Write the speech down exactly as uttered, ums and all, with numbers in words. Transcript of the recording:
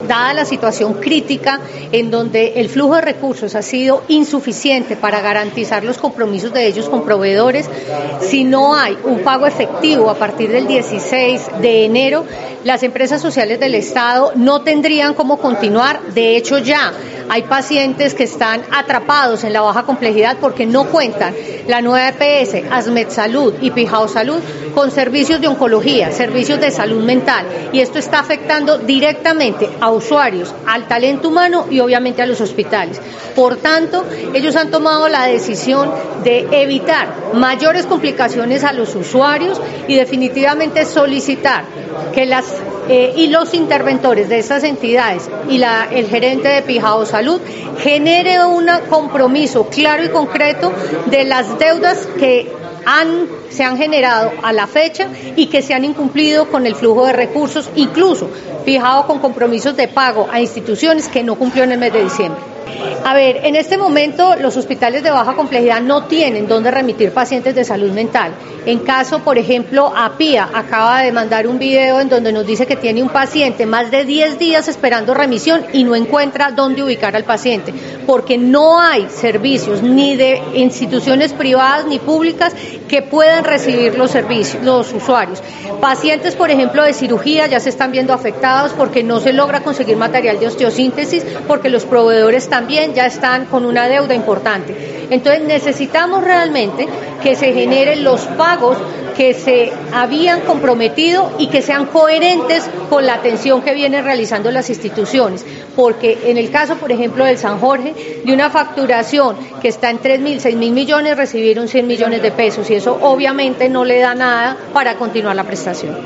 dada la situación crítica en donde el flujo de recursos ha sido insuficiente para garantizar los compromisos de ellos con proveedores, si no hay un pago efectivo a partir del dieciséis de enero, las empresas sociales del Estado no tendrían cómo continuar. De hecho, ya hay pacientes que están atrapados en la baja complejidad porque no cuentan la nueva E P S, ASMED Salud y Pijao Salud con servicios de oncología, servicios de salud mental, y esto está afectando directamente a usuarios, al talento humano y obviamente a los hospitales. Por tanto, ellos han tomado la decisión de evitar mayores complicaciones a los usuarios y definitivamente solicitar que las eh, y los interventores de estas entidades y la, el gerente de Pijao Salud genere un compromiso claro y concreto de las deudas que han, se han generado a la fecha y que se han incumplido con el flujo de recursos, incluso fijado con compromisos de pago a instituciones que no cumplió en el mes de diciembre. A ver, en este momento los hospitales de baja complejidad no tienen dónde remitir pacientes de salud mental. En caso, por ejemplo, APIA acaba de mandar un video en donde nos dice que tiene un paciente más de diez días esperando remisión y no encuentra dónde ubicar al paciente, porque no hay servicios ni de instituciones privadas ni públicas que puedan recibir los servicios, los usuarios. Pacientes, por ejemplo, de cirugía ya se están viendo afectados porque no se logra conseguir material de osteosíntesis, porque los proveedores también ya están con una deuda importante. Entonces necesitamos realmente que se generen los pagos que se habían comprometido y que sean coherentes con la atención que vienen realizando las instituciones, porque en el caso, por ejemplo, del San Jorge, de una facturación que está en tres mil, seis mil millones, recibieron cien millones de pesos y eso obviamente no le da nada para continuar la prestación.